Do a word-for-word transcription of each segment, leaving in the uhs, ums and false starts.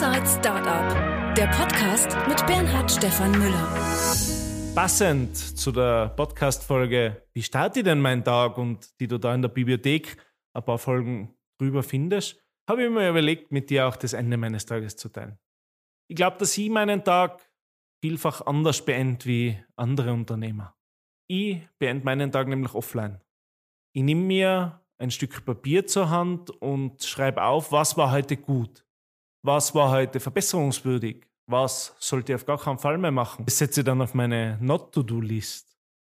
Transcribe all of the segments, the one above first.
Inside Startup, der Podcast mit Bernhard Stefan Müller. Passend zu der Podcast-Folge Wie starte ich denn meinen Tag und die du da in der Bibliothek ein paar Folgen drüber findest, habe ich mir überlegt, mit dir auch das Ende meines Tages zu teilen. Ich glaube, dass ich meinen Tag vielfach anders beende wie andere Unternehmer. Ich beende meinen Tag nämlich offline. Ich nehme mir ein Stück Papier zur Hand und schreibe auf, was war heute gut, was war heute verbesserungswürdig, was sollte ich auf gar keinen Fall mehr machen. Das setze ich dann auf meine Not-to-Do-List.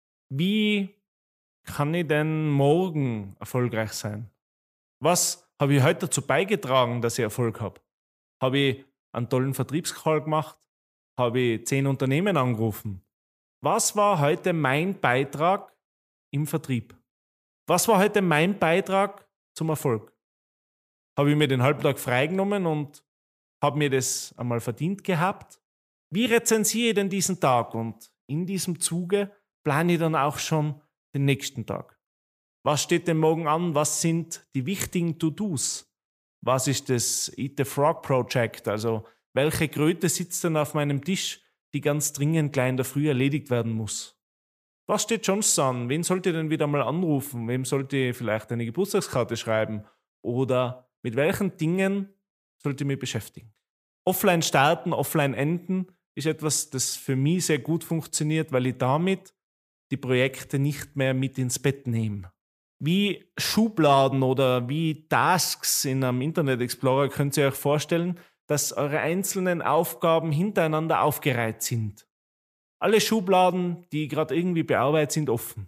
Wie kann ich denn morgen erfolgreich sein? Was habe ich heute dazu beigetragen, dass ich Erfolg habe? Habe ich einen tollen Vertriebscall gemacht? Habe ich zehn Unternehmen angerufen? Was war heute mein Beitrag im Vertrieb? Was war heute mein Beitrag zum Erfolg? Habe ich mir den halben Tag freigenommen und habe mir das einmal verdient gehabt? Wie rezensiere ich denn diesen Tag? Und in diesem Zuge plane ich dann auch schon den nächsten Tag. Was steht denn morgen an? Was sind die wichtigen To-Dos? Was ist das Eat the Frog Project? Also welche Kröte sitzt denn auf meinem Tisch, die ganz dringend gleich in der Früh erledigt werden muss? Was steht sonst an? Wen sollte ich denn wieder mal anrufen? Wem sollte ich vielleicht eine Geburtstagskarte schreiben? Oder mit welchen Dingen sollte ich mich beschäftigen? Offline starten, offline enden ist etwas, das für mich sehr gut funktioniert, weil ich damit die Projekte nicht mehr mit ins Bett nehme. Wie Schubladen oder wie Tasks in einem Internet Explorer könnt ihr euch vorstellen, dass eure einzelnen Aufgaben hintereinander aufgereiht sind. Alle Schubladen, die gerade irgendwie bearbeitet sind, offen.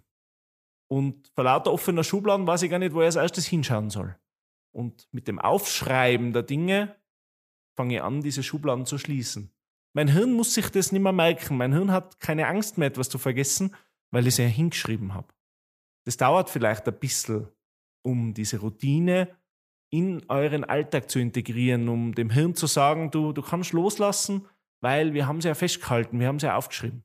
Und vor lauter offener Schubladen weiß ich gar nicht, wo ich als erstes hinschauen soll. Und mit dem Aufschreiben der Dinge fange ich an, diese Schubladen zu schließen. Mein Hirn muss sich das nicht mehr merken. Mein Hirn hat keine Angst mehr, etwas zu vergessen, weil ich es ja hingeschrieben habe. Das dauert vielleicht ein bisschen, um diese Routine in euren Alltag zu integrieren, um dem Hirn zu sagen, du, du kannst loslassen, weil wir haben sie ja festgehalten, wir haben sie ja aufgeschrieben.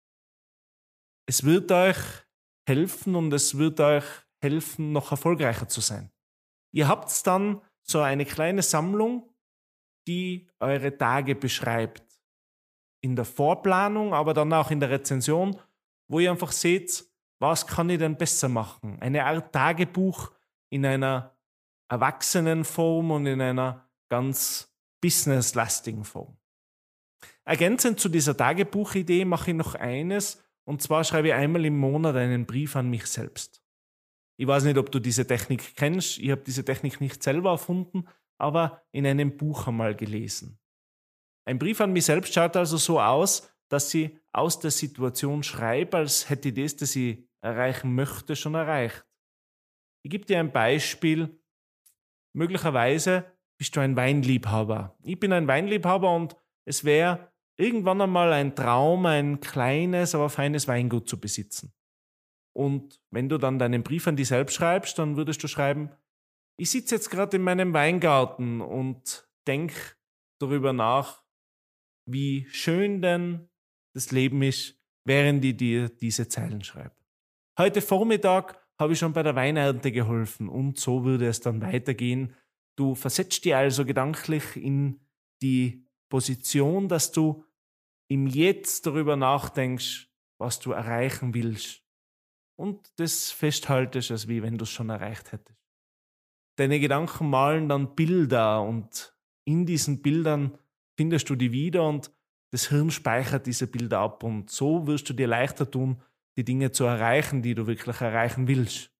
Es wird euch helfen und es wird euch helfen, noch erfolgreicher zu sein. Ihr habt dann so eine kleine Sammlung, die eure Tage beschreibt. In der Vorplanung, aber dann auch in der Rezension, wo ihr einfach seht, was kann ich denn besser machen? Eine Art Tagebuch in einer Erwachsenenform und in einer ganz businesslastigen Form. Ergänzend zu dieser Tagebuchidee mache ich noch eines, und zwar schreibe ich einmal im Monat einen Brief an mich selbst. Ich weiß nicht, ob du diese Technik kennst, ich habe diese Technik nicht selber erfunden, aber in einem Buch einmal gelesen. Ein Brief an mich selbst schaut also so aus, dass ich aus der Situation schreibe, als hätte ich das, das ich erreichen möchte, schon erreicht. Ich gebe dir ein Beispiel. Möglicherweise bist du ein Weinliebhaber. Ich bin ein Weinliebhaber und es wäre irgendwann einmal ein Traum, ein kleines, aber feines Weingut zu besitzen. Und wenn du dann deinen Brief an dich selbst schreibst, dann würdest du schreiben, ich sitze jetzt gerade in meinem Weingarten und denke darüber nach, wie schön denn das Leben ist, während ich dir diese Zeilen schreibe. Heute Vormittag habe ich schon bei der Weinernte geholfen und so würde es dann weitergehen. Du versetzt dich also gedanklich in die Position, dass du im Jetzt darüber nachdenkst, was du erreichen willst und das festhaltest, als wie wenn du es schon erreicht hättest. Deine Gedanken malen dann Bilder und in diesen Bildern findest du die wieder und das Hirn speichert diese Bilder ab und so wirst du dir leichter tun, die Dinge zu erreichen, die du wirklich erreichen willst.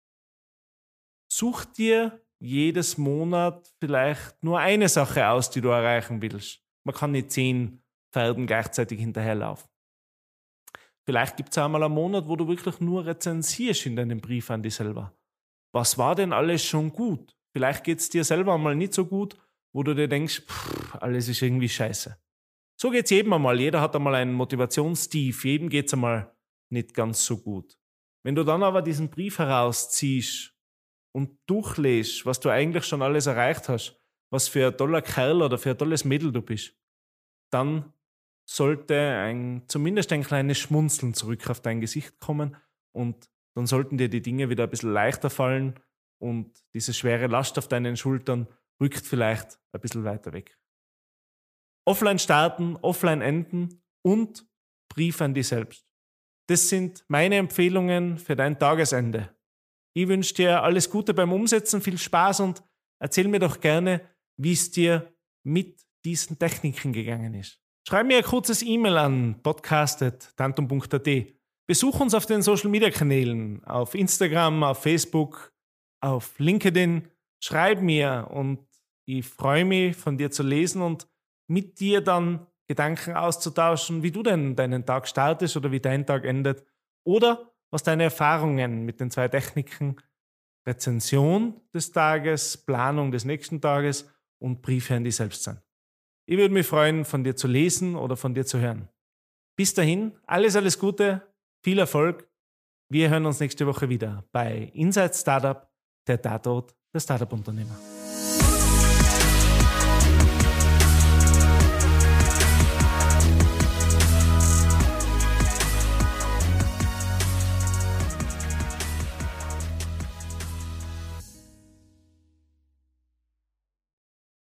Such dir jedes Monat vielleicht nur eine Sache aus, die du erreichen willst. Man kann nicht zehn Pferden gleichzeitig hinterherlaufen. Vielleicht gibt es einmal einen Monat, wo du wirklich nur rezensierst in deinem Brief an dich selber. Was war denn alles schon gut? Vielleicht geht es dir selber einmal nicht so gut, wo du dir denkst, pff, alles ist irgendwie scheiße. So geht es jedem einmal. Jeder hat einmal einen Motivationstief. Jedem geht es einmal nicht ganz so gut. Wenn du dann aber diesen Brief herausziehst und durchliest, was du eigentlich schon alles erreicht hast, was für ein toller Kerl oder für ein tolles Mädel du bist, dann sollte ein, zumindest ein kleines Schmunzeln zurück auf dein Gesicht kommen und dann sollten dir die Dinge wieder ein bisschen leichter fallen und diese schwere Last auf deinen Schultern rückt vielleicht ein bisschen weiter weg. Offline starten, offline enden und Brief an dich selbst. Das sind meine Empfehlungen für dein Tagesende. Ich wünsche dir alles Gute beim Umsetzen, viel Spaß und erzähl mir doch gerne, wie es dir mit diesen Techniken gegangen ist. Schreib mir ein kurzes E-Mail an podcast at tantum punkt a t. Besuch uns auf den Social-Media-Kanälen, auf Instagram, auf Facebook, auf LinkedIn. Schreib mir und ich freue mich, von dir zu lesen und mit dir dann Gedanken auszutauschen, wie du denn deinen Tag startest oder wie dein Tag endet oder was deine Erfahrungen mit den zwei Techniken Rezension des Tages, Planung des nächsten Tages und Briefe an dich selbst sind. Ich würde mich freuen, von dir zu lesen oder von dir zu hören. Bis dahin, alles, alles Gute, viel Erfolg. Wir hören uns nächste Woche wieder bei Inside Startup, der Tatort der Startup-Unternehmer.